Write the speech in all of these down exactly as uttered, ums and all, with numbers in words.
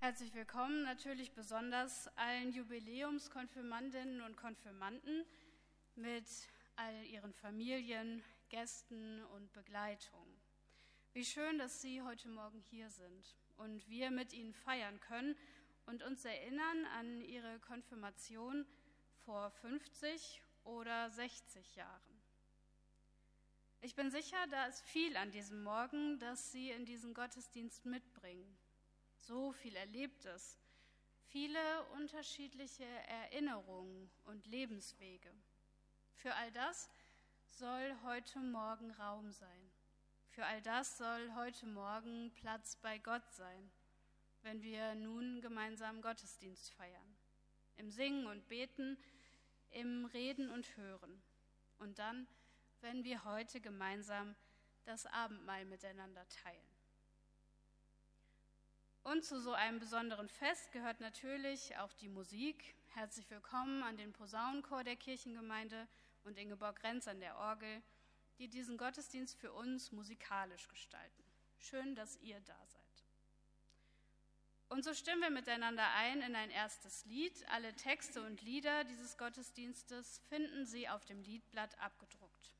Herzlich willkommen, natürlich besonders allen Jubiläumskonfirmandinnen und Konfirmanden mit all ihren Familien, Gästen und Begleitung. Wie schön, dass Sie heute Morgen hier sind und wir mit Ihnen feiern können und uns erinnern an Ihre Konfirmation vor fünfzig oder sechzig Jahren. Ich bin sicher, da ist viel an diesem Morgen, das Sie in diesen Gottesdienst mitbringen. So viel Erlebtes, viele unterschiedliche Erinnerungen und Lebenswege. Für all das soll heute Morgen Raum sein. Für all das soll heute Morgen Platz bei Gott sein, wenn wir nun gemeinsam Gottesdienst feiern. Im Singen und Beten, im Reden und Hören. Und dann, wenn wir heute gemeinsam das Abendmahl miteinander teilen. Und zu so einem besonderen Fest gehört natürlich auch die Musik. Herzlich willkommen an den Posaunenchor der Kirchengemeinde und Ingeborg Renz an der Orgel, die diesen Gottesdienst für uns musikalisch gestalten. Schön, dass ihr da seid. Und so stimmen wir miteinander ein in ein erstes Lied. Alle Texte und Lieder dieses Gottesdienstes finden Sie auf dem Liedblatt abgedruckt.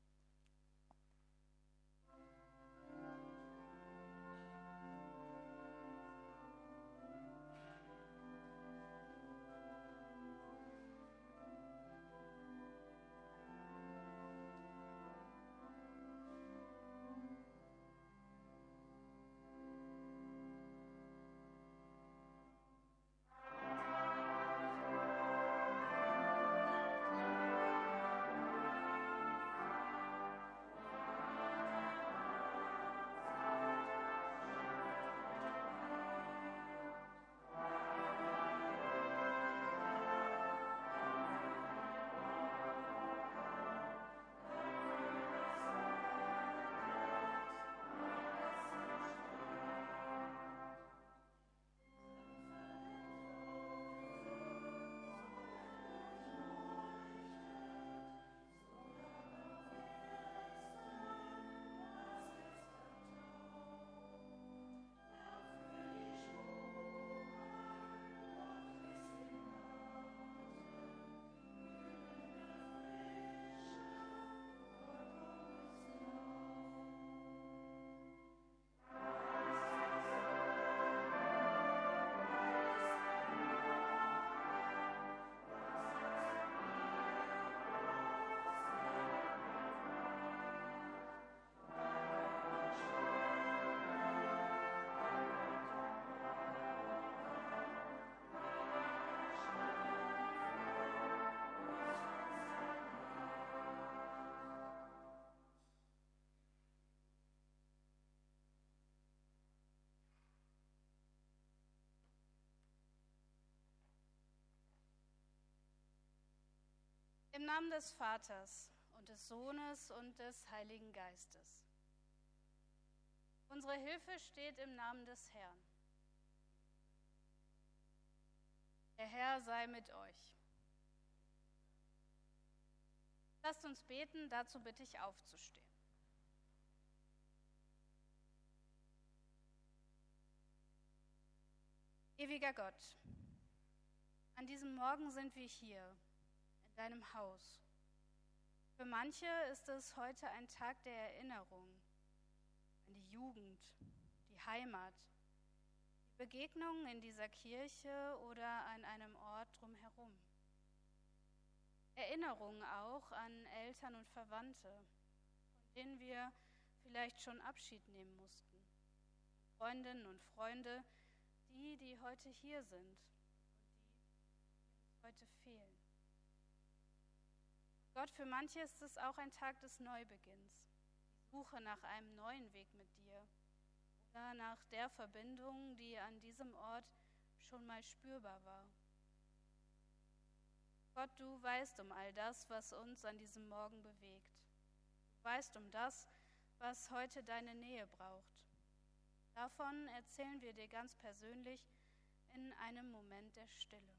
Im Namen des Vaters und des Sohnes und des Heiligen Geistes. Unsere Hilfe steht im Namen des Herrn. Der Herr sei mit euch. Lasst uns beten, dazu bitte ich aufzustehen. Ewiger Gott, an diesem Morgen sind wir hier, deinem Haus. Für manche ist es heute ein Tag der Erinnerung an die Jugend, die Heimat, die Begegnungen in dieser Kirche oder an einem Ort drumherum. Erinnerungen auch an Eltern und Verwandte, von denen wir vielleicht schon Abschied nehmen mussten. Freundinnen und Freunde, die, die heute hier sind und die, die uns heute fehlen. Gott, für manche ist es auch ein Tag des Neubeginns, die Suche nach einem neuen Weg mit dir oder nach der Verbindung, die an diesem Ort schon mal spürbar war. Gott, du weißt um all das, was uns an diesem Morgen bewegt. Du weißt um das, was heute deine Nähe braucht. Davon erzählen wir dir ganz persönlich in einem Moment der Stille.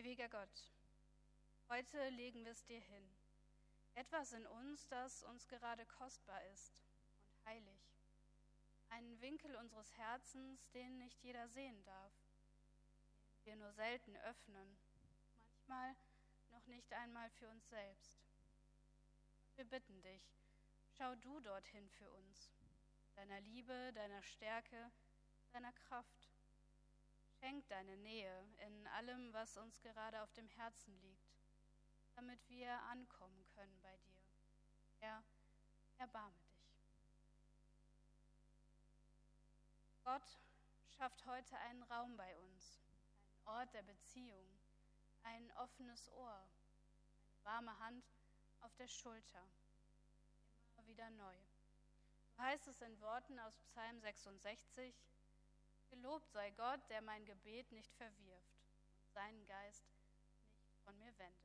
Ewiger Gott, heute legen wir es dir hin. Etwas in uns, das uns gerade kostbar ist und heilig. Einen Winkel unseres Herzens, den nicht jeder sehen darf, den wir nur selten öffnen, manchmal noch nicht einmal für uns selbst. Und wir bitten dich, schau du dorthin für uns, deiner Liebe, deiner Stärke, deiner Kraft. Schenk deine Nähe in allem, was uns gerade auf dem Herzen liegt, damit wir ankommen können bei dir. Herr, erbarme dich. Gott schafft heute einen Raum bei uns, einen Ort der Beziehung, ein offenes Ohr, eine warme Hand auf der Schulter, immer wieder neu. So heißt es in Worten aus Psalm sechsundsechzig, gelobt sei Gott, der mein Gebet nicht verwirft und seinen Geist nicht von mir wendet.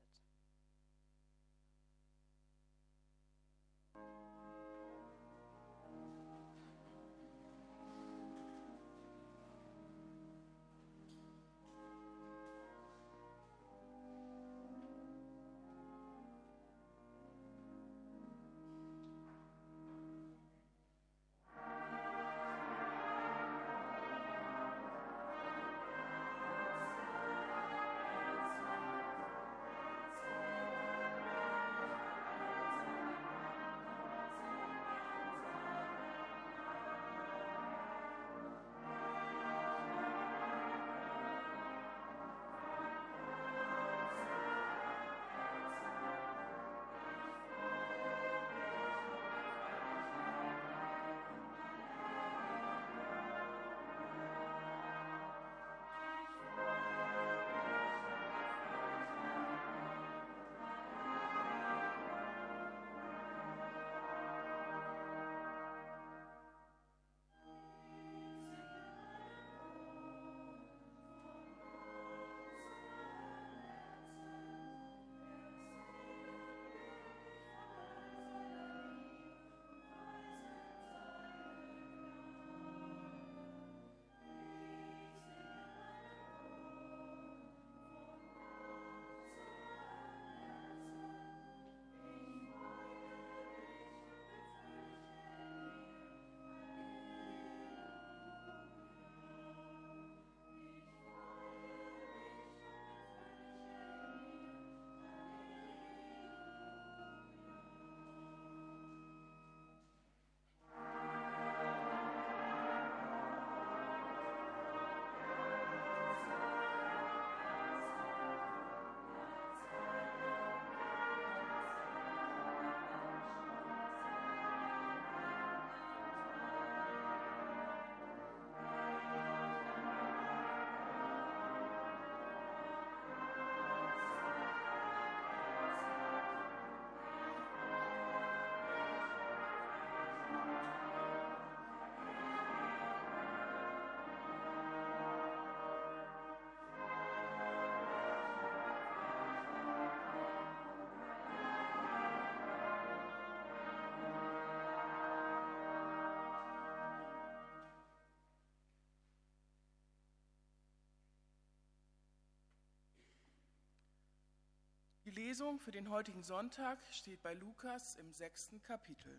Die Lesung für den heutigen Sonntag steht bei Lukas im sechsten Kapitel.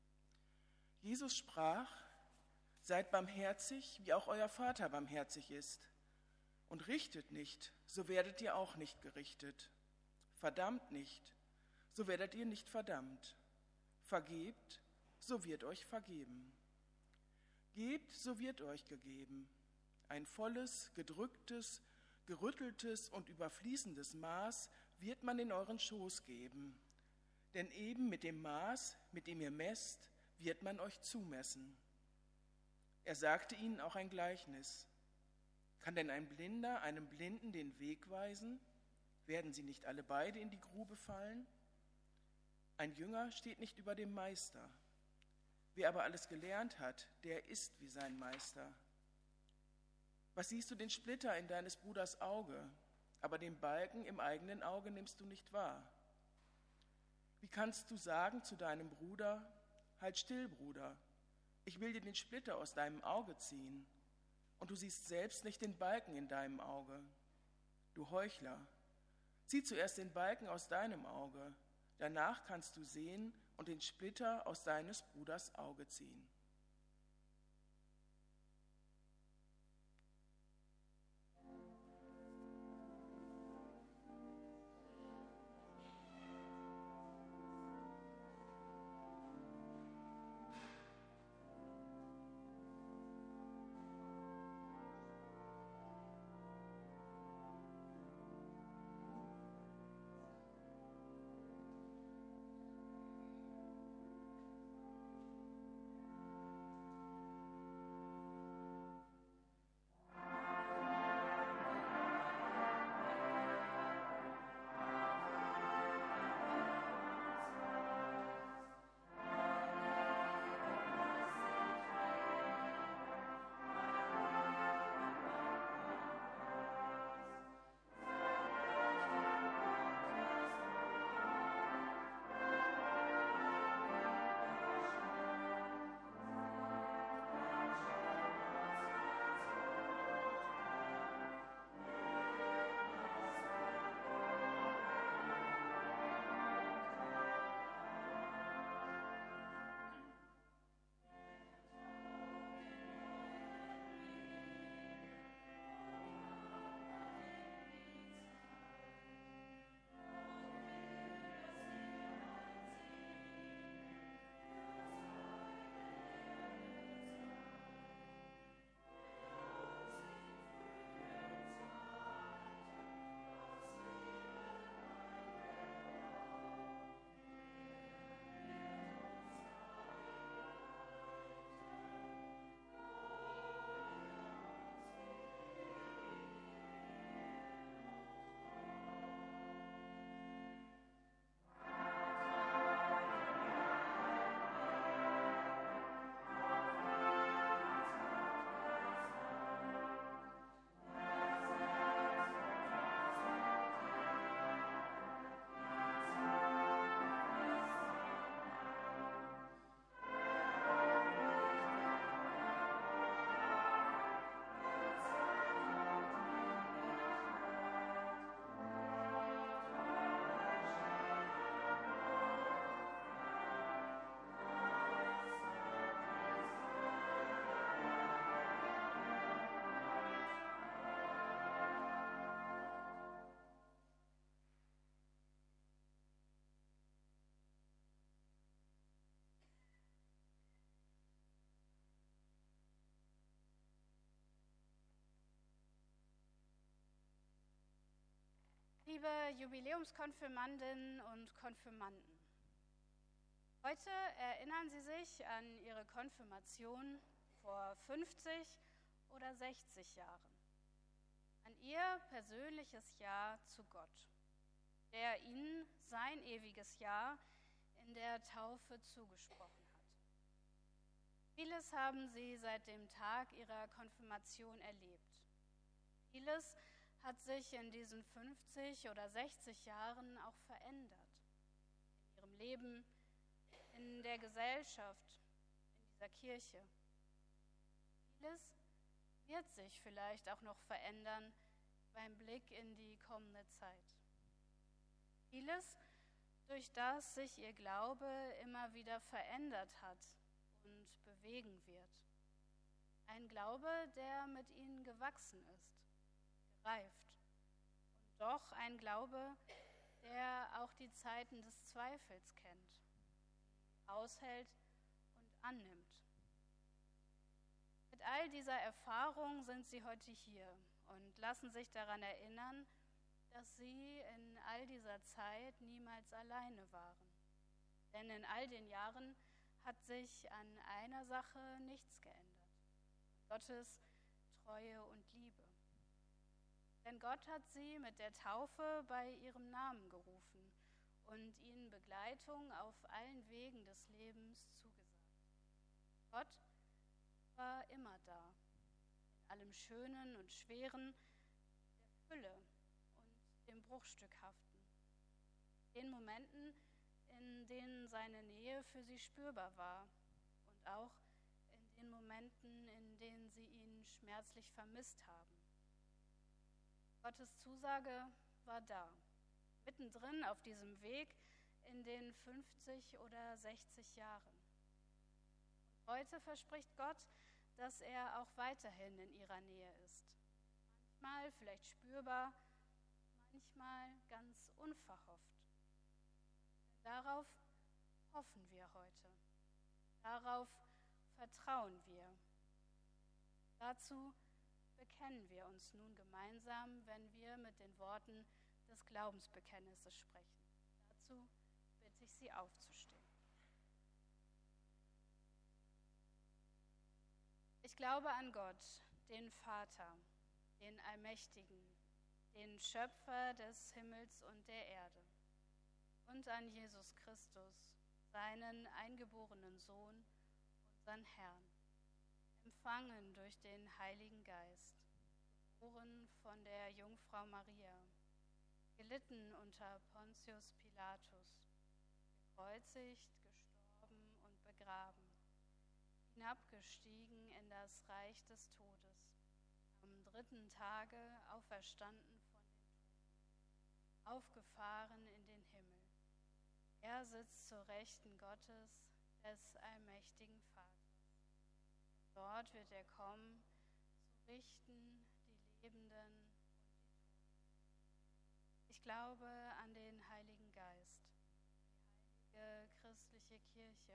Jesus sprach: Seid barmherzig, wie auch euer Vater barmherzig ist. Und richtet nicht, so werdet ihr auch nicht gerichtet. Verdammt nicht, so werdet ihr nicht verdammt. Vergebt, so wird euch vergeben. Gebt, so wird euch gegeben. Ein volles, gedrücktes, gerütteltes und überfließendes Maß wird man in euren Schoß geben. Denn eben mit dem Maß, mit dem ihr messt, wird man euch zumessen. Er sagte ihnen auch ein Gleichnis. Kann denn ein Blinder einem Blinden den Weg weisen? Werden sie nicht alle beide in die Grube fallen? Ein Jünger steht nicht über dem Meister. Wer aber alles gelernt hat, der ist wie sein Meister. Was siehst du den Splitter in deines Bruders Auge, aber den Balken im eigenen Auge nimmst du nicht wahr? Wie kannst du sagen zu deinem Bruder: Halt still, Bruder, ich will dir den Splitter aus deinem Auge ziehen, und du siehst selbst nicht den Balken in deinem Auge? Du Heuchler, Zieh zuerst den Balken aus deinem Auge, danach kannst du sehen und den Splitter aus deines Bruders Auge ziehen. Liebe Jubiläumskonfirmandinnen und Konfirmanden, heute erinnern Sie sich an Ihre Konfirmation vor fünfzig oder sechzig Jahren, an Ihr persönliches Ja zu Gott, der Ihnen sein ewiges Ja in der Taufe zugesprochen hat. Vieles haben Sie seit dem Tag Ihrer Konfirmation erlebt. Vieles hat sich in diesen fünfzig oder sechzig Jahren auch verändert. In Ihrem Leben, in der Gesellschaft, in dieser Kirche. Vieles wird sich vielleicht auch noch verändern beim Blick in die kommende Zeit. Vieles, durch das sich Ihr Glaube immer wieder verändert hat und bewegen wird. Ein Glaube, der mit Ihnen gewachsen ist, gereift. Und doch ein Glaube, der auch die Zeiten des Zweifels kennt, aushält und annimmt. Mit all dieser Erfahrung sind Sie heute hier und lassen sich daran erinnern, dass Sie in all dieser Zeit niemals alleine waren. Denn in all den Jahren hat sich an einer Sache nichts geändert: Gottes Treue und Liebe. Denn Gott hat Sie mit der Taufe bei Ihrem Namen gerufen und Ihnen Begleitung auf allen Wegen des Lebens zugesagt. Gott war immer da, in allem Schönen und Schweren, der Fülle und dem Bruchstückhaften, den Momenten, in denen seine Nähe für Sie spürbar war und auch in den Momenten, in denen Sie ihn schmerzlich vermisst haben. Gottes Zusage war da, mittendrin auf diesem Weg in den fünfzig oder sechzig Jahren. Heute verspricht Gott, dass er auch weiterhin in ihrer Nähe ist. Manchmal vielleicht spürbar, manchmal ganz unverhofft. Denn darauf hoffen wir heute. Darauf vertrauen wir. Dazu bekennen wir uns nun gemeinsam, wenn wir mit den Worten des Glaubensbekenntnisses sprechen. Dazu bitte ich Sie aufzustehen. Ich glaube an Gott, den Vater, den Allmächtigen, den Schöpfer des Himmels und der Erde, und an Jesus Christus, seinen eingeborenen Sohn, unseren Herrn, empfangen durch den Heiligen Geist, geboren von der Jungfrau Maria, gelitten unter Pontius Pilatus, gekreuzigt, gestorben und begraben, hinabgestiegen in das Reich des Todes, am dritten Tage auferstanden von den Toten, aufgefahren in den Himmel. Er sitzt zur Rechten Gottes, des allmächtigen Vaters. Dort wird er kommen, zu richten die Lebenden und die Toten. Ich glaube an den Heiligen Geist, die heilige christliche Kirche,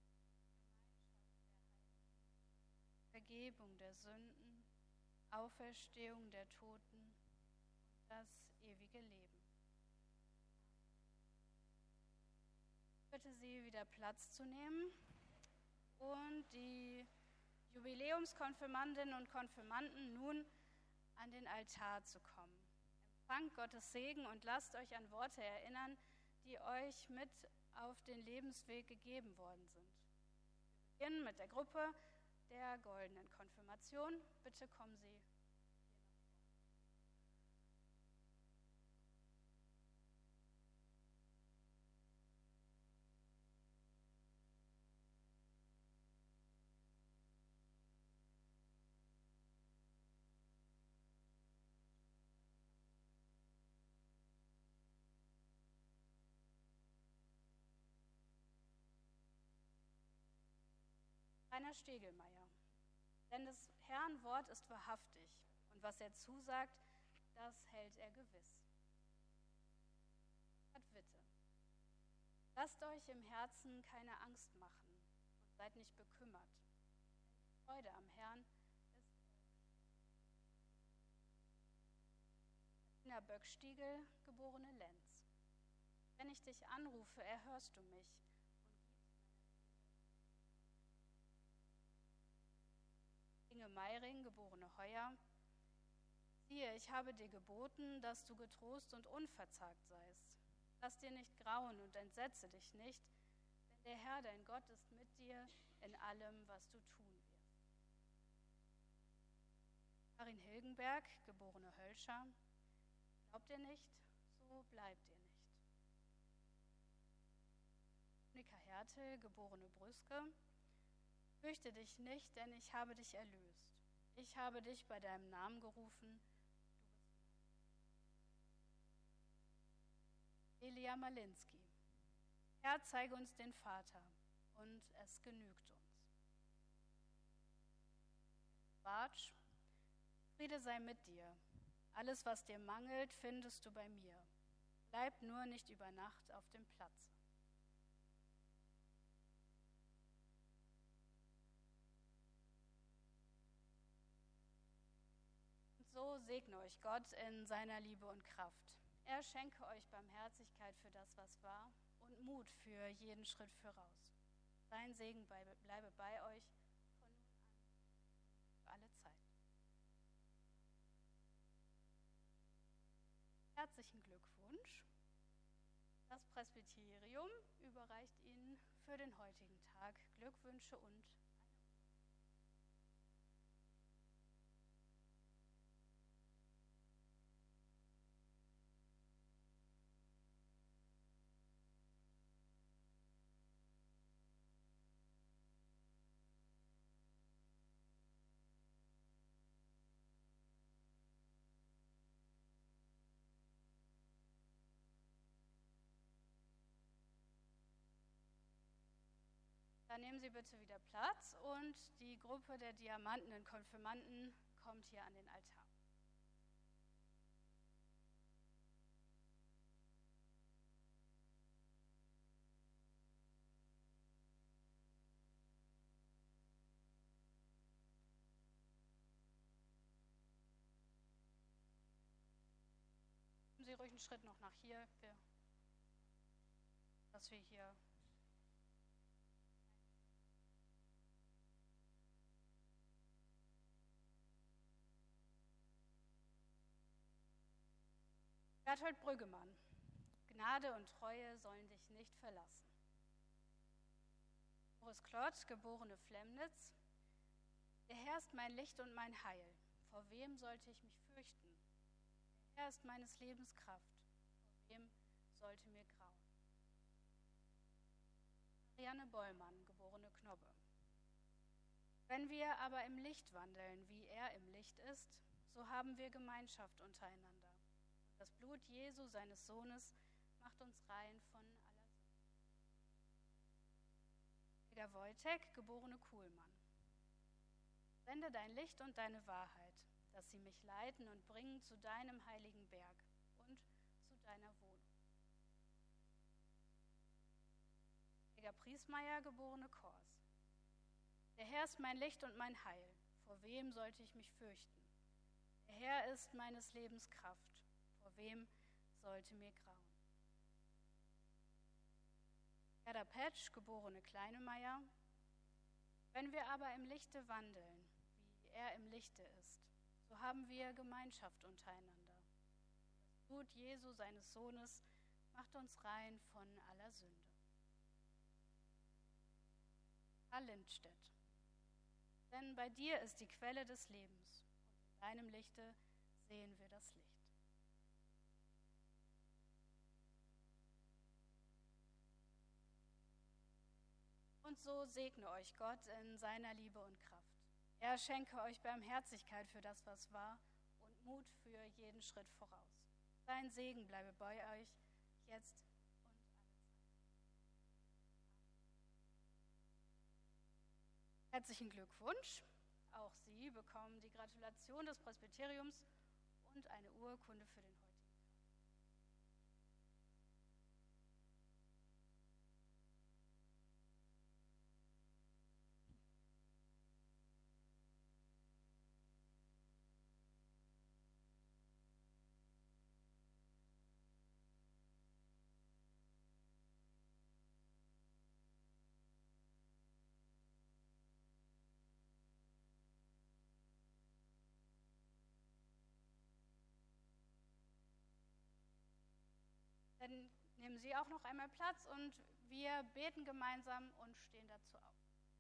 Vergebung der Sünden, Auferstehung der Toten und das ewige Leben. Ich bitte Sie, wieder Platz zu nehmen und die Jubiläumskonfirmandinnen und Konfirmanden nun an den Altar zu kommen. Empfangt Gottes Segen und lasst euch an Worte erinnern, die euch mit auf den Lebensweg gegeben worden sind. Wir beginnen mit der Gruppe der goldenen Konfirmation. Bitte kommen Sie. Rainer Stegelmeier. Denn des Herrn Wort ist wahrhaftig, und was er zusagt, das hält er gewiss. Gott Witte. Lasst euch im Herzen keine Angst machen und seid nicht bekümmert, denn die Freude am Herrn ist Martina Böckstiegel, geborene Lenz. Wenn ich dich anrufe, erhörst du mich. Inge Meiring, geborene Heuer. Siehe, ich habe dir geboten, dass du getrost und unverzagt seist. Lass dir nicht grauen und entsetze dich nicht, denn der Herr, dein Gott, ist mit dir in allem, was du tun wirst. Karin Hilgenberg, geborene Hölscher. Glaubt ihr nicht, so bleibt ihr nicht. Monika Hertel, geborene Brüske. Fürchte dich nicht, denn ich habe dich erlöst. Ich habe dich bei deinem Namen gerufen. Du bist Elia Malinski. Herr, zeige uns den Vater, und es genügt uns. Bartsch, Friede sei mit dir. Alles, was dir mangelt, findest du bei mir. Bleib nur nicht über Nacht auf dem Platz. So segne euch Gott in seiner Liebe und Kraft. Er schenke euch Barmherzigkeit für das, was war, und Mut für jeden Schritt voraus. Sein Segen bleibe bei euch von nun an für alle Zeit. Herzlichen Glückwunsch. Das Presbyterium überreicht Ihnen für den heutigen Tag Glückwünsche und Dann nehmen Sie bitte wieder Platz und die Gruppe der diamantenen Konfirmanden kommt hier an den Altar. Sie ruhig einen Schritt noch nach hier, dass wir hier Berthold Brüggemann, Gnade und Treue sollen dich nicht verlassen. Boris Klott, geborene Flemnitz, der Herr ist mein Licht und mein Heil, vor wem sollte ich mich fürchten? Der Herr ist meines Lebens Kraft, vor wem sollte mir grauen? Marianne Bollmann, geborene Knobbe. Wenn wir aber im Licht wandeln, wie er im Licht ist, so haben wir Gemeinschaft untereinander. Das Blut Jesu, seines Sohnes, macht uns rein von aller Sünde. Helga Wojtek, geborene Kuhlmann. Sende dein Licht und deine Wahrheit, dass sie mich leiten und bringen zu deinem heiligen Berg und zu deiner Wohnung. Helga Priesmeier, geborene Kors. Der Herr ist mein Licht und mein Heil, vor wem sollte ich mich fürchten? Der Herr ist meines Lebens Kraft, vor wem sollte mir grauen? Gerda Petsch, geborene Kleinemeier. Wenn wir aber im Lichte wandeln, wie er im Lichte ist, so haben wir Gemeinschaft untereinander. Das Blut Jesu, seines Sohnes, macht uns rein von aller Sünde. Karl Lindstedt. Denn bei dir ist die Quelle des Lebens, und in deinem Lichte sehen wir das Licht. Und so segne euch Gott in seiner Liebe und Kraft. Er schenke euch Barmherzigkeit für das, was war, und Mut für jeden Schritt voraus. Sein Segen bleibe bei euch jetzt und alle Zeit. Herzlichen Glückwunsch. Auch Sie bekommen die Gratulation des Presbyteriums und eine Urkunde für den heutigen Tag. Dann nehmen Sie auch noch einmal Platz und wir beten gemeinsam und stehen dazu auf.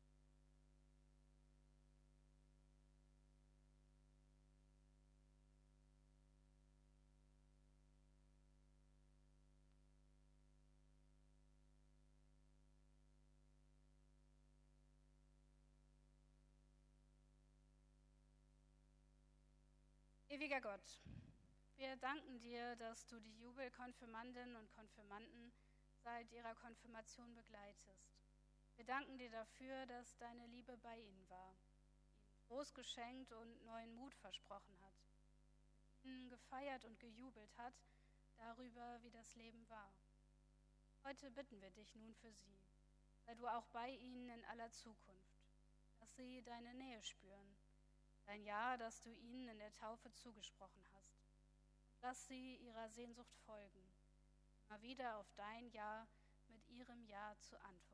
Ewiger Gott, wir danken dir, dass du die Jubelkonfirmandinnen und Konfirmanden seit ihrer Konfirmation begleitest. Wir danken dir dafür, dass deine Liebe bei ihnen war, ihnen Trost geschenkt und neuen Mut versprochen hat, ihnen gefeiert und gejubelt hat darüber, wie das Leben war. Heute bitten wir dich nun für sie. Sei du auch bei ihnen in aller Zukunft, dass sie deine Nähe spüren, dein Ja, das du ihnen in der Taufe zugesprochen hast. Lass sie ihrer Sehnsucht folgen, immer wieder auf dein Ja mit ihrem Ja zu antworten.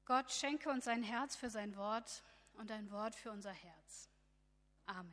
Gott schenke uns ein Herz für sein Wort und ein Wort für unser Herz. Amen.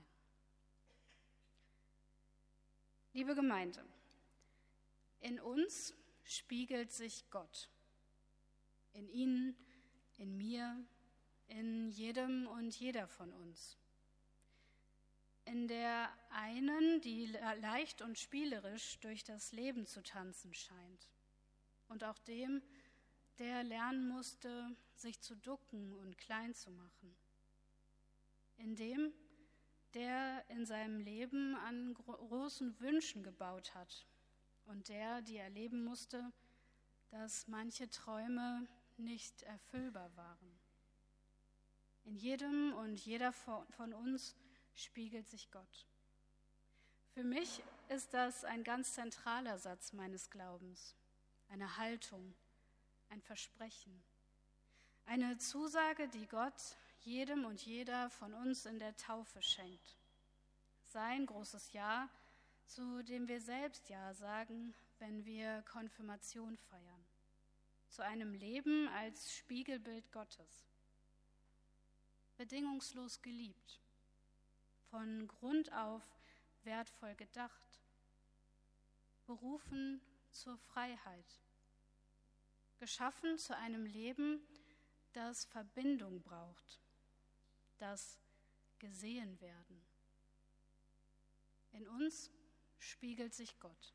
Liebe Gemeinde, in uns spiegelt sich Gott. In Ihnen, in mir, in jedem und jeder von uns. In der einen, die leicht und spielerisch durch das Leben zu tanzen scheint. Und auch dem, der lernen musste, sich zu ducken und klein zu machen. In dem, der in seinem Leben an großen Wünschen gebaut hat und der, die erleben musste, dass manche Träume nicht erfüllbar waren. In jedem und jeder von uns spiegelt sich Gott. Für mich ist das ein ganz zentraler Satz meines Glaubens, eine Haltung, ein Versprechen, eine Zusage, die Gott jedem und jeder von uns in der Taufe schenkt. Sein großes Ja, zu dem wir selbst Ja sagen, wenn wir Konfirmation feiern. Zu einem Leben als Spiegelbild Gottes. Bedingungslos geliebt, von Grund auf wertvoll gedacht, berufen zur Freiheit, geschaffen zu einem Leben, das Verbindung braucht, das gesehen werden. In uns spiegelt sich Gott.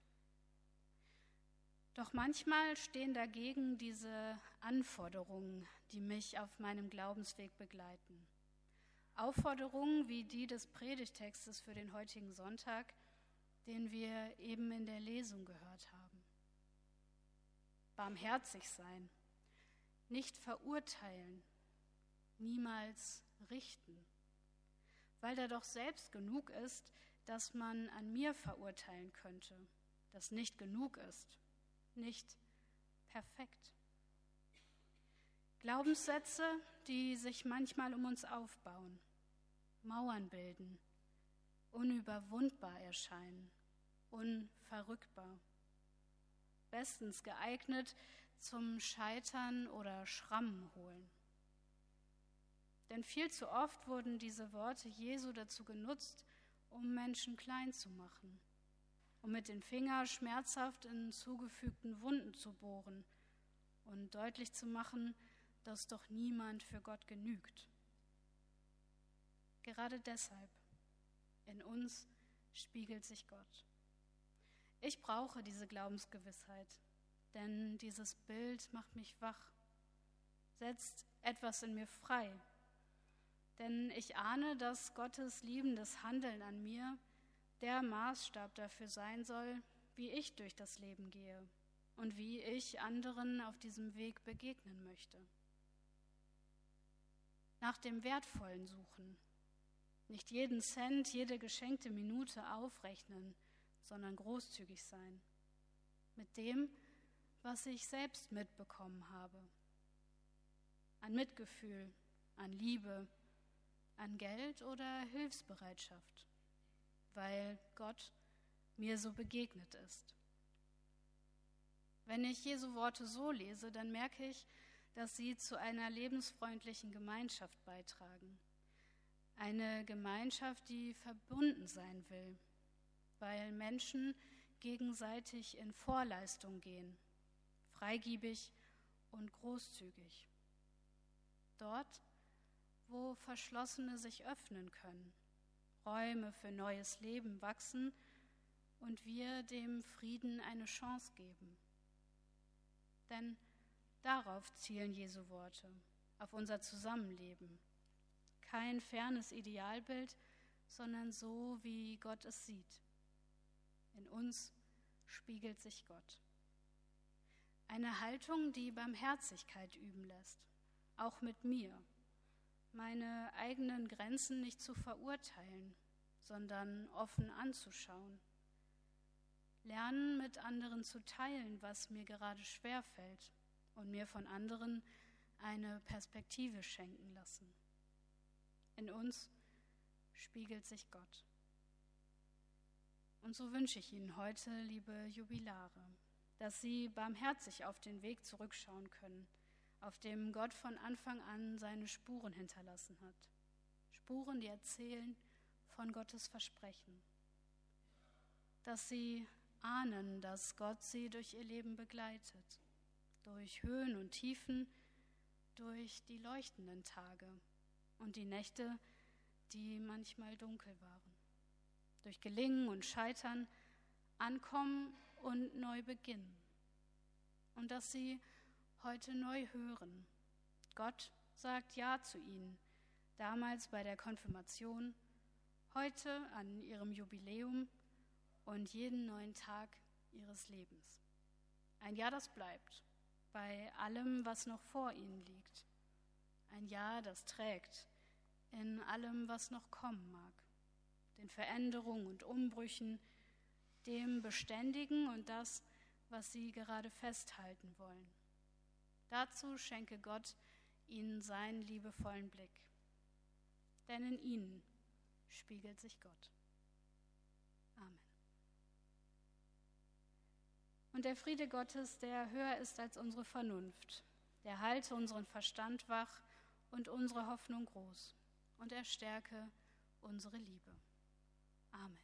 Doch manchmal stehen dagegen diese Anforderungen, die mich auf meinem Glaubensweg begleiten. Aufforderungen wie die des Predigtextes für den heutigen Sonntag, den wir eben in der Lesung gehört haben. Barmherzig sein, nicht verurteilen, niemals richten, weil da doch selbst genug ist, dass man an mir verurteilen könnte, das nicht genug ist, nicht perfekt. Glaubenssätze, die sich manchmal um uns aufbauen, Mauern bilden, unüberwundbar erscheinen, unverrückbar, bestens geeignet zum Scheitern oder Schrammen holen. Denn viel zu oft wurden diese Worte Jesu dazu genutzt, um Menschen klein zu machen, um mit den Fingern schmerzhaft in zugefügten Wunden zu bohren und deutlich zu machen, dass doch niemand für Gott genügt. Gerade deshalb, in uns spiegelt sich Gott. Ich brauche diese Glaubensgewissheit, denn dieses Bild macht mich wach, setzt etwas in mir frei. Denn ich ahne, dass Gottes liebendes Handeln an mir der Maßstab dafür sein soll, wie ich durch das Leben gehe und wie ich anderen auf diesem Weg begegnen möchte. Nach dem Wertvollen suchen, nicht jeden Cent, jede geschenkte Minute aufrechnen, sondern großzügig sein, mit dem, was ich selbst mitbekommen habe, an Mitgefühl, an Liebe, an Geld oder Hilfsbereitschaft, weil Gott mir so begegnet ist. Wenn ich Jesu Worte so lese, dann merke ich, dass sie zu einer lebensfreundlichen Gemeinschaft beitragen. Eine Gemeinschaft, die verbunden sein will, weil Menschen gegenseitig in Vorleistung gehen, freigebig und großzügig. Dort, wo Verschlossene sich öffnen können, Räume für neues Leben wachsen und wir dem Frieden eine Chance geben. Denn darauf zielen Jesu Worte, auf unser Zusammenleben. Kein fernes Idealbild, sondern so, wie Gott es sieht. In uns spiegelt sich Gott. Eine Haltung, die Barmherzigkeit üben lässt, auch mit mir. Meine eigenen Grenzen nicht zu verurteilen, sondern offen anzuschauen. Lernen, mit anderen zu teilen, was mir gerade schwerfällt und mir von anderen eine Perspektive schenken lassen. In uns spiegelt sich Gott. Und so wünsche ich Ihnen heute, liebe Jubilare, dass Sie barmherzig auf den Weg zurückschauen können, auf dem Gott von Anfang an seine Spuren hinterlassen hat. Spuren, die erzählen von Gottes Versprechen. Dass sie ahnen, dass Gott sie durch ihr Leben begleitet, durch Höhen und Tiefen, durch die leuchtenden Tage und die Nächte, die manchmal dunkel waren, durch Gelingen und Scheitern, Ankommen und Neubeginn. Und dass sie heute neu hören. Gott sagt Ja zu ihnen, damals bei der Konfirmation, heute an ihrem Jubiläum und jeden neuen Tag ihres Lebens. Ein Ja, das bleibt, bei allem, was noch vor ihnen liegt. Ein Ja, das trägt, in allem, was noch kommen mag. Den Veränderungen und Umbrüchen, dem Beständigen und das, was sie gerade festhalten wollen. Dazu schenke Gott ihnen seinen liebevollen Blick. Denn in ihnen spiegelt sich Gott. Amen. Und der Friede Gottes, der höher ist als unsere Vernunft, der halte unseren Verstand wach und unsere Hoffnung groß. Und er stärke unsere Liebe. Amen.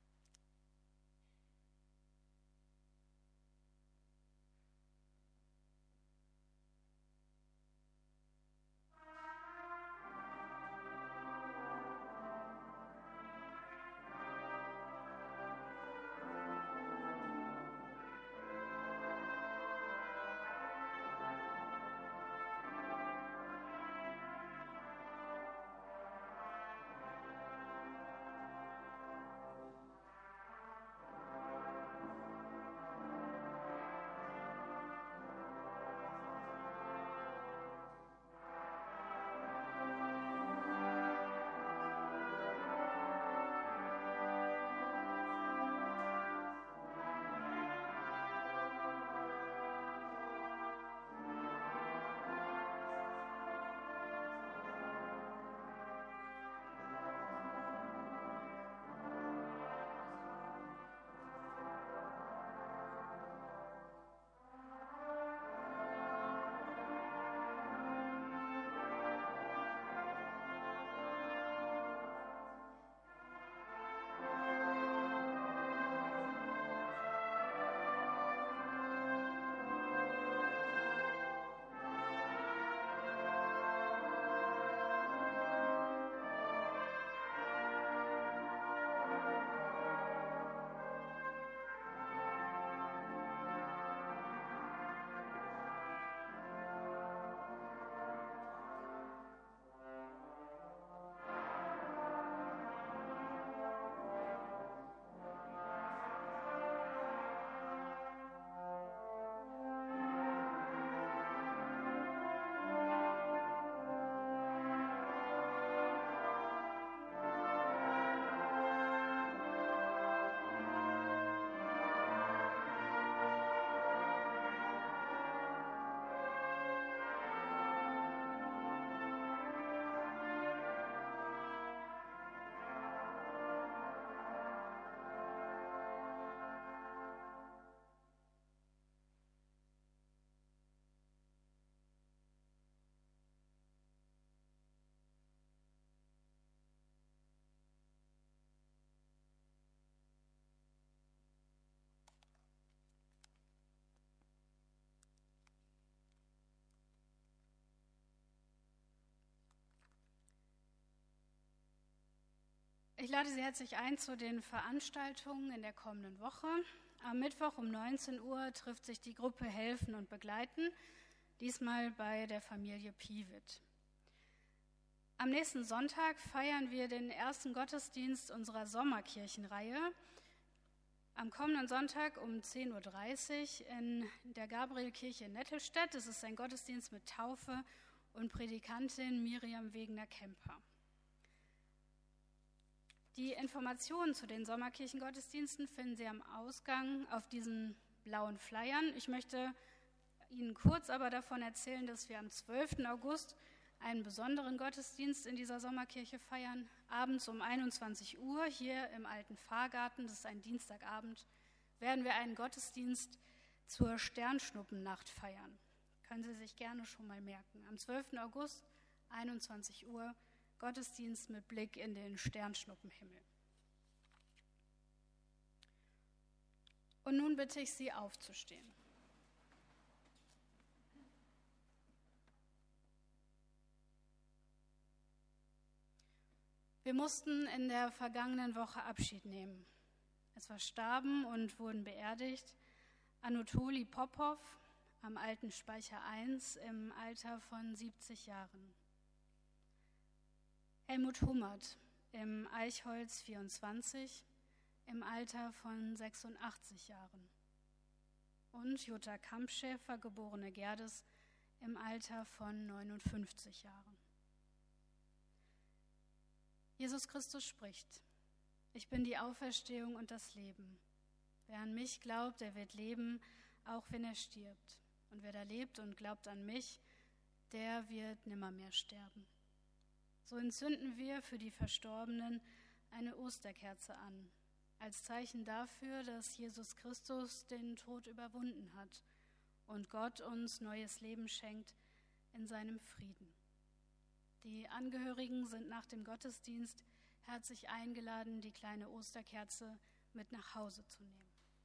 Ich lade Sie herzlich ein zu den Veranstaltungen in der kommenden Woche. Am Mittwoch um neunzehn Uhr trifft sich die Gruppe Helfen und Begleiten, diesmal bei der Familie Piewit. Am nächsten Sonntag feiern wir den ersten Gottesdienst unserer Sommerkirchenreihe. Am kommenden Sonntag um zehn Uhr dreißig in der Gabrielkirche in Nettelstedt. Es ist ein Gottesdienst mit Taufe und Predikantin Miriam Wegener-Kemper. Die Informationen zu den Sommerkirchengottesdiensten finden Sie am Ausgang auf diesen blauen Flyern. Ich möchte Ihnen kurz aber davon erzählen, dass wir am zwölften August einen besonderen Gottesdienst in dieser Sommerkirche feiern. Abends um einundzwanzig Uhr hier im alten Pfarrgarten, das ist ein Dienstagabend, werden wir einen Gottesdienst zur Sternschnuppennacht feiern. Können Sie sich gerne schon mal merken. Am zwölften August, einundzwanzig Uhr, Gottesdienst mit Blick in den Sternschnuppenhimmel. Und nun bitte ich Sie aufzustehen. Wir mussten in der vergangenen Woche Abschied nehmen. Es verstarben und wurden beerdigt Anatoli Popow am Alten Speicher eins im Alter von siebzig Jahren. Helmut Hummert im Eichholz vierundzwanzig im Alter von sechsundachtzig Jahren. Und Jutta Kampschäfer, geborene Gerdes, im Alter von neunundfünfzig Jahren. Jesus Christus spricht: Ich bin die Auferstehung und das Leben. Wer an mich glaubt, der wird leben, auch wenn er stirbt. Und wer da lebt und glaubt an mich, der wird nimmermehr sterben. So entzünden wir für die Verstorbenen eine Osterkerze an, als Zeichen dafür, dass Jesus Christus den Tod überwunden hat und Gott uns neues Leben schenkt in seinem Frieden. Die Angehörigen sind nach dem Gottesdienst herzlich eingeladen, die kleine Osterkerze mit nach Hause zu nehmen.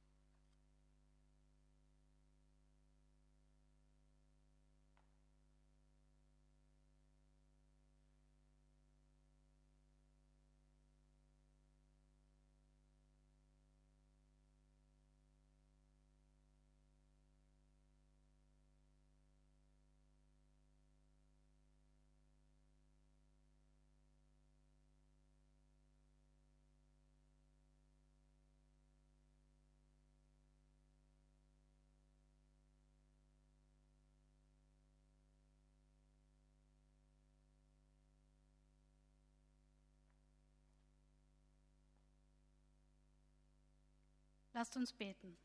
Lasst uns beten.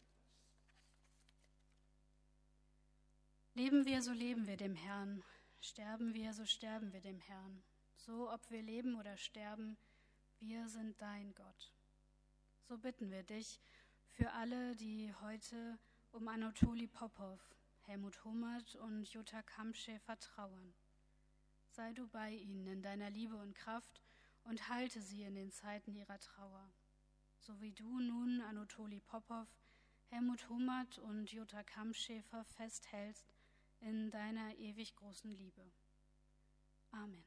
Leben wir, so leben wir dem Herrn. Sterben wir, so sterben wir dem Herrn. So, ob wir leben oder sterben, wir sind dein Gott. So bitten wir dich für alle, die heute um Anatoli Popow, Helmut Hummert und Jutta Kampschäfer trauern. Sei du bei ihnen in deiner Liebe und Kraft und halte sie in den Zeiten ihrer Trauer. So wie du nun Anatoli Popow, Helmut Hummert und Jutta Kampschäfer festhältst in deiner ewig großen Liebe. Amen.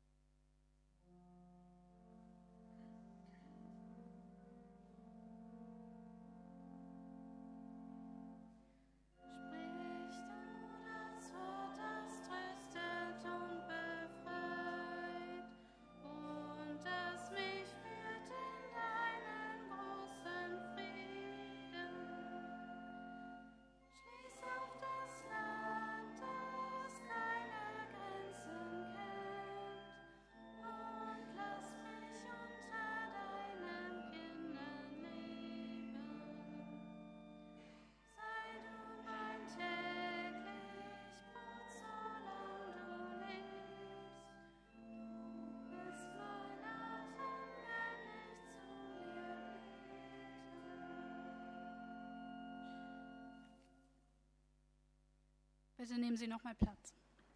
Bitte nehmen Sie noch mal Platz.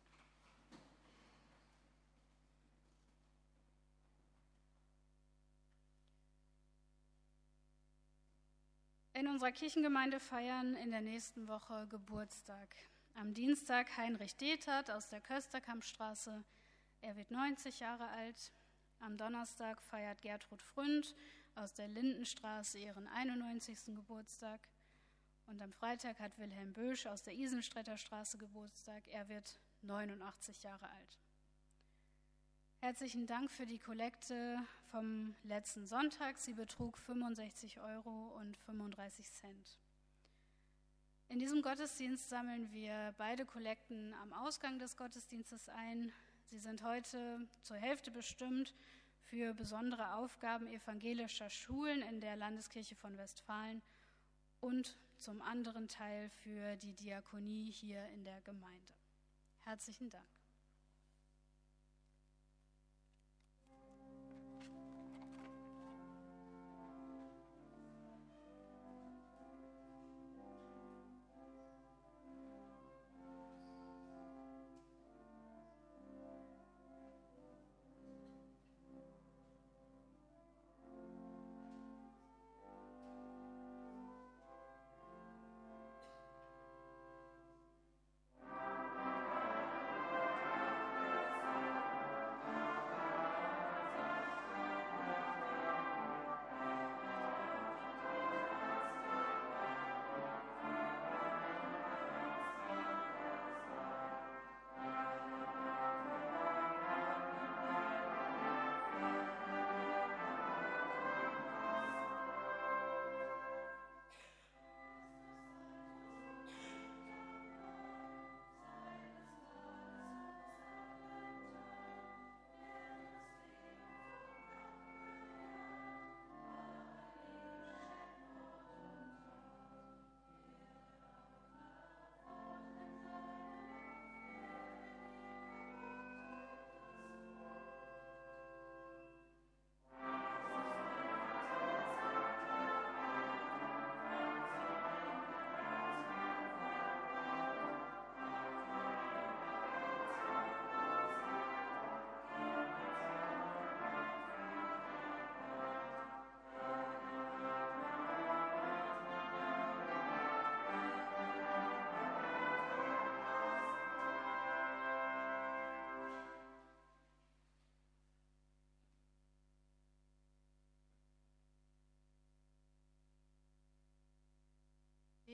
In unserer Kirchengemeinde feiern in der nächsten Woche Geburtstag. Am Dienstag Heinrich Detert aus der Kösterkampstraße. Er wird neunzig Jahre alt. Am Donnerstag feiert Gertrud Fründ aus der Lindenstraße ihren einundneunzigsten Geburtstag. Und am Freitag hat Wilhelm Bösch aus der Isensträter Straße Geburtstag. Er wird neunundachtzig Jahre alt. Herzlichen Dank für die Kollekte vom letzten Sonntag. Sie betrug fünfundsechzig Euro und fünfunddreißig Cent. In diesem Gottesdienst sammeln wir beide Kollekten am Ausgang des Gottesdienstes ein. Sie sind heute zur Hälfte bestimmt für besondere Aufgaben evangelischer Schulen in der Landeskirche von Westfalen und zum anderen Teil für die Diakonie hier in der Gemeinde. Herzlichen Dank.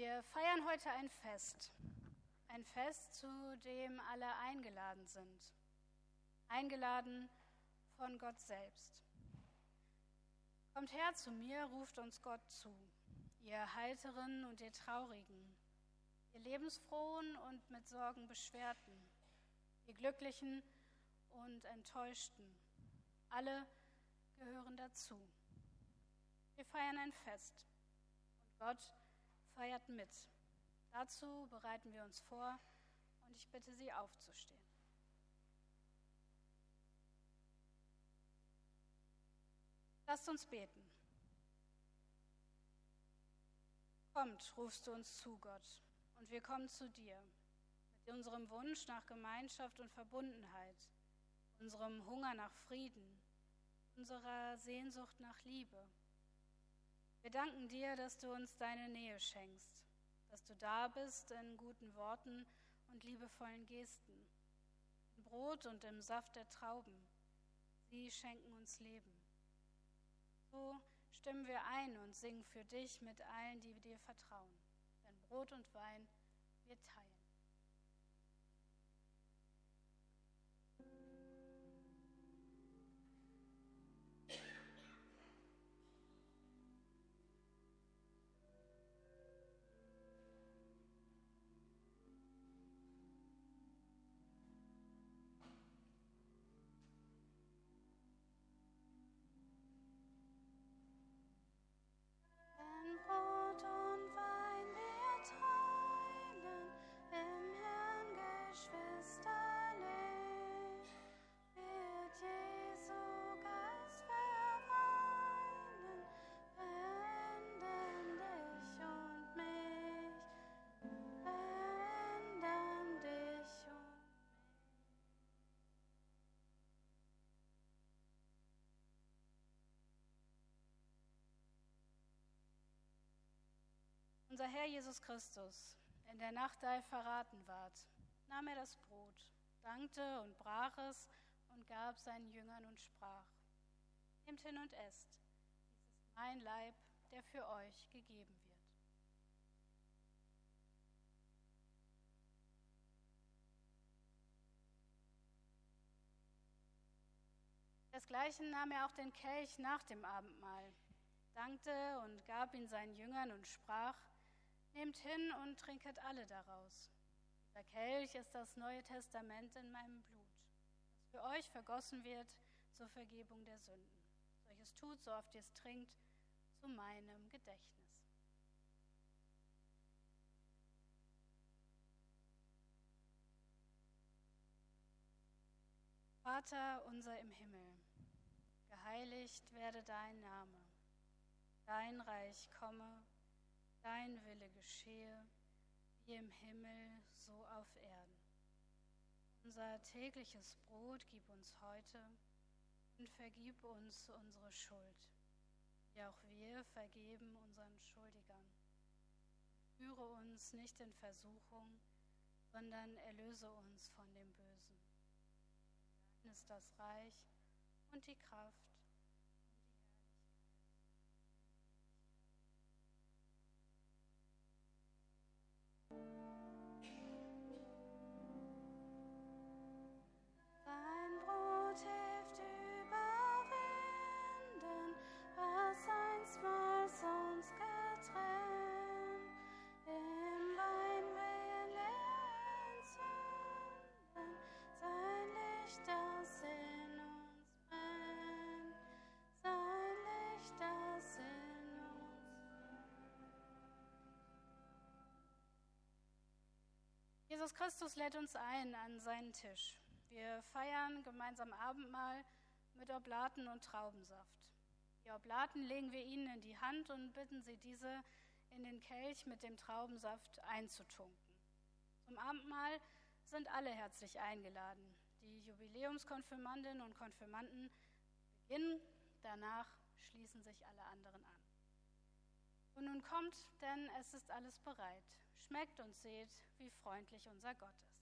Wir feiern heute ein Fest, ein Fest, zu dem alle eingeladen sind, eingeladen von Gott selbst. Kommt her zu mir, ruft uns Gott zu, ihr Heiteren und ihr Traurigen, ihr Lebensfrohen und mit Sorgen Beschwerten, ihr Glücklichen und Enttäuschten. Alle gehören dazu. Wir feiern ein Fest und Gott feiert mit. Dazu bereiten wir uns vor und ich bitte Sie aufzustehen. Lasst uns beten. Kommt, rufst du uns zu, Gott, und wir kommen zu dir mit unserem Wunsch nach Gemeinschaft und Verbundenheit, unserem Hunger nach Frieden, unserer Sehnsucht nach Liebe. Wir danken dir, dass du uns deine Nähe schenkst, dass du da bist in guten Worten und liebevollen Gesten, im Brot und im Saft der Trauben. Sie schenken uns Leben. So stimmen wir ein und singen für dich mit allen, die dir vertrauen. Denn Brot und Wein wir teilen. Unser Herr Jesus Christus, in der Nacht, da er verraten ward, nahm er das Brot, dankte und brach es und gab seinen Jüngern und sprach: Nehmt hin und esst, dies ist mein Leib, der für euch gegeben wird. Desgleichen nahm er auch den Kelch nach dem Abendmahl, dankte und gab ihn seinen Jüngern und sprach: Nehmt hin und trinket alle daraus. Dieser Kelch ist das Neue Testament in meinem Blut, das für euch vergossen wird zur Vergebung der Sünden. Solches tut, so oft ihr es trinkt, zu meinem Gedächtnis. Vater unser im Himmel, geheiligt werde dein Name, dein Reich komme, dein Wille geschehe, wie im Himmel, so auf Erden. Unser tägliches Brot gib uns heute und vergib uns unsere Schuld, wie auch wir vergeben unseren Schuldigern. Führe uns nicht in Versuchung, sondern erlöse uns von dem Bösen. Dein ist das Reich und die Kraft. Jesus Christus lädt uns ein an seinen Tisch. Wir feiern gemeinsam Abendmahl mit Oblaten und Traubensaft. Die Oblaten legen wir ihnen in die Hand und bitten sie, diese in den Kelch mit dem Traubensaft einzutunken. Zum Abendmahl sind alle herzlich eingeladen. Die Jubiläumskonfirmandinnen und Konfirmanden beginnen, danach schließen sich alle anderen an. Und nun kommt, denn es ist alles bereit. Schmeckt und seht, wie freundlich unser Gott ist.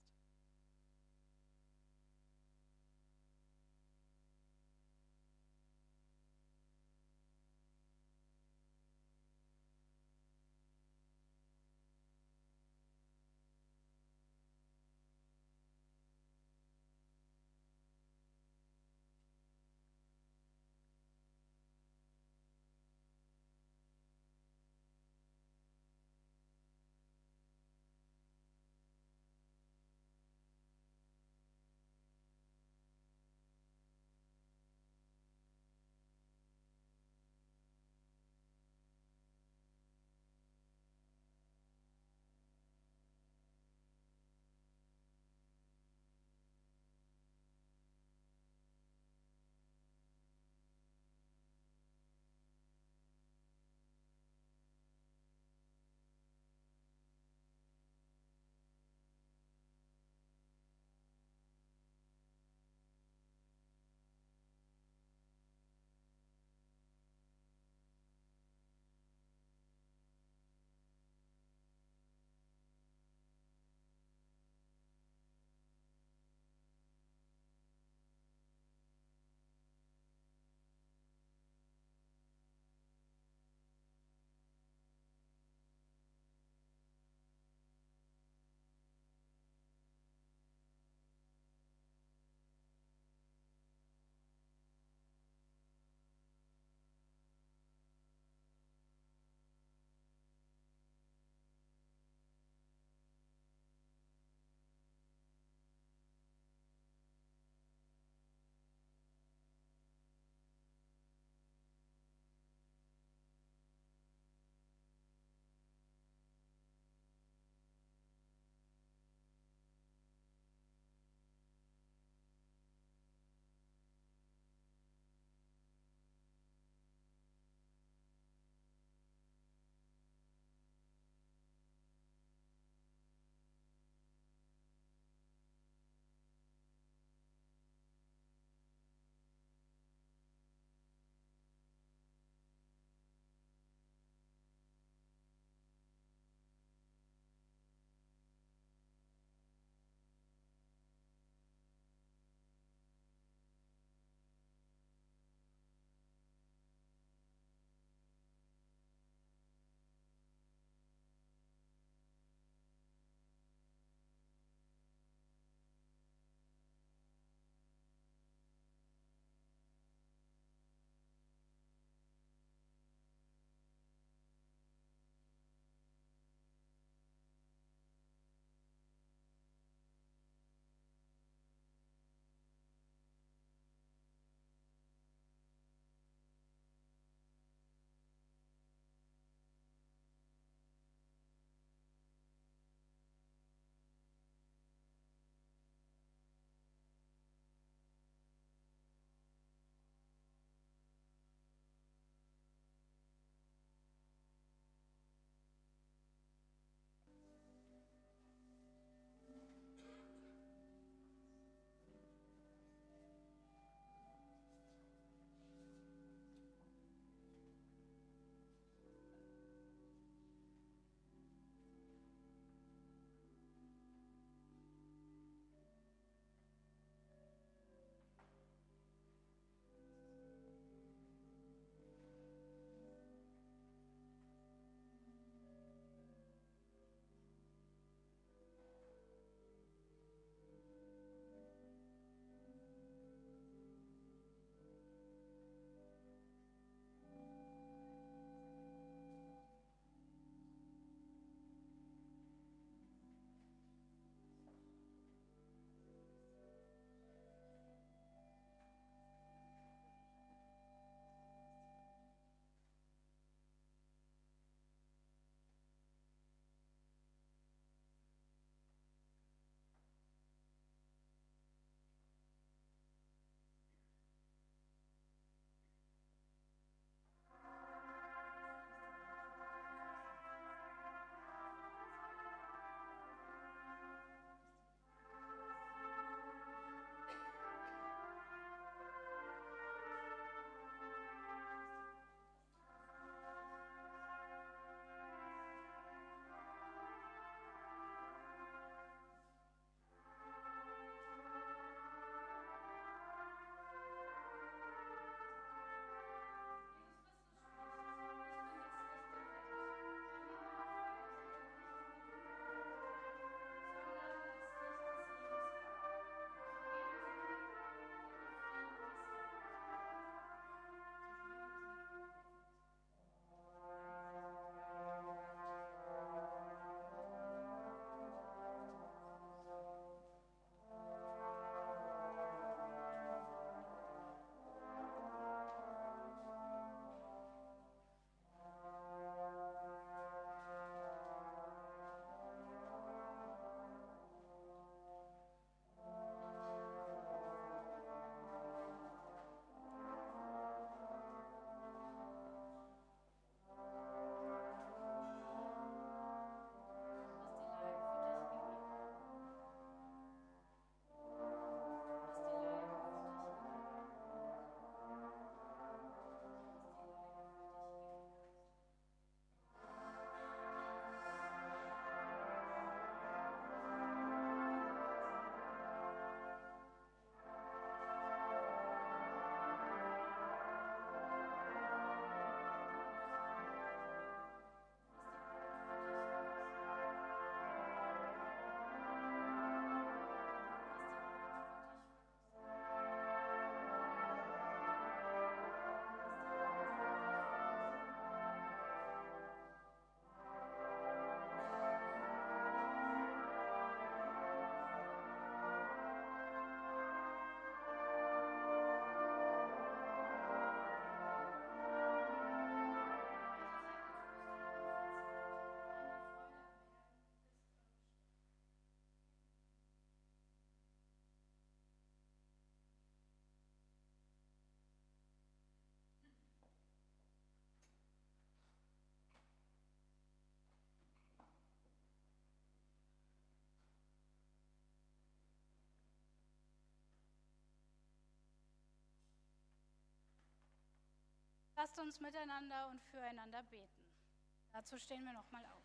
Lasst uns miteinander und füreinander beten. Dazu stehen wir nochmal auf.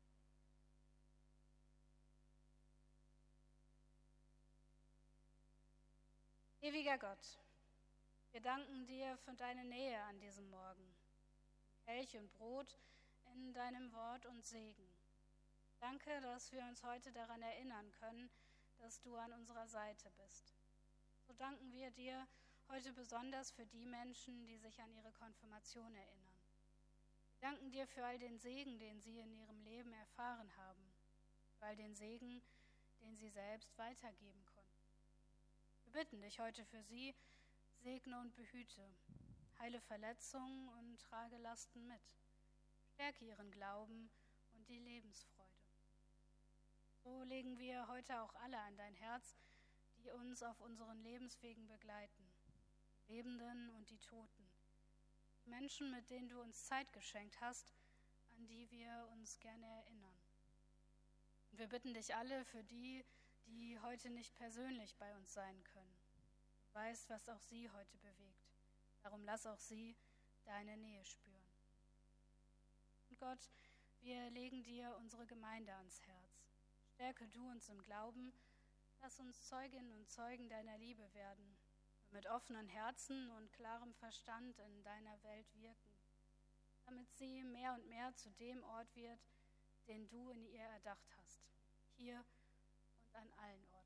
Ewiger Gott, wir danken dir für deine Nähe an diesem Morgen. Kelch und Brot in deinem Wort und Segen. Danke, dass wir uns heute daran erinnern können, dass du an unserer Seite bist. So danken wir dir heute besonders für die Menschen, die sich an ihre Konfirmation erinnern. Wir danken dir für all den Segen, den sie in ihrem Leben erfahren haben, für all den Segen, den sie selbst weitergeben konnten. Wir bitten dich heute für sie, segne und behüte, heile Verletzungen und trage Lasten mit, stärke ihren Glauben und die Lebensfreude. So legen wir heute auch alle an dein Herz, die uns auf unseren Lebenswegen begleiten, die Lebenden und die Toten, die Menschen, mit denen du uns Zeit geschenkt hast, an die wir uns gerne erinnern. Und wir bitten dich alle für die, die heute nicht persönlich bei uns sein können. Du weißt, was auch sie heute bewegt. Darum lass auch sie deine Nähe spüren. Und Gott, wir legen dir unsere Gemeinde ans Herz. Stärke du uns im Glauben, lass uns Zeuginnen und Zeugen deiner Liebe werden und mit offenen Herzen und klarem Verstand in deiner Welt wirken, damit sie mehr und mehr zu dem Ort wird, den du in ihr erdacht hast, hier und an allen Orten.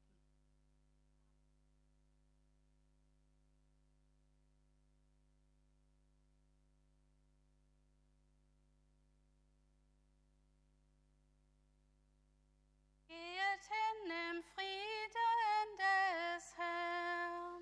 Geht hin im Frieden des Herrn.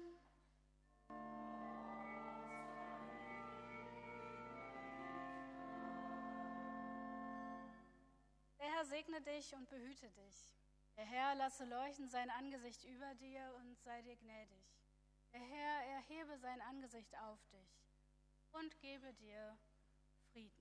Der Herr segne dich und behüte dich. Der Herr lasse leuchten sein Angesicht über dir und sei dir gnädig. Der Herr erhebe sein Angesicht auf dich und gebe dir Frieden.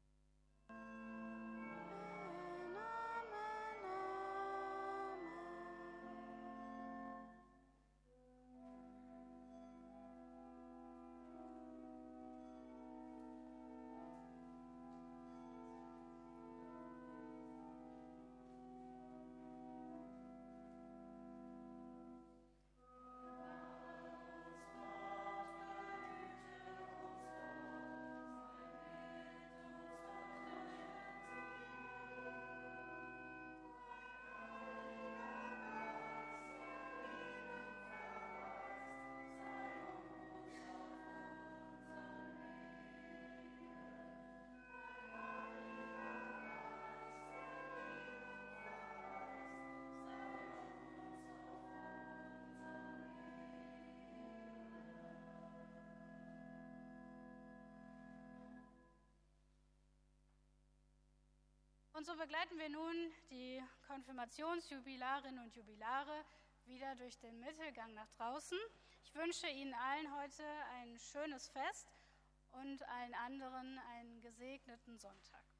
Und so begleiten wir nun die Konfirmationsjubilarinnen und Jubilare wieder durch den Mittelgang nach draußen. Ich wünsche Ihnen allen heute ein schönes Fest und allen anderen einen gesegneten Sonntag.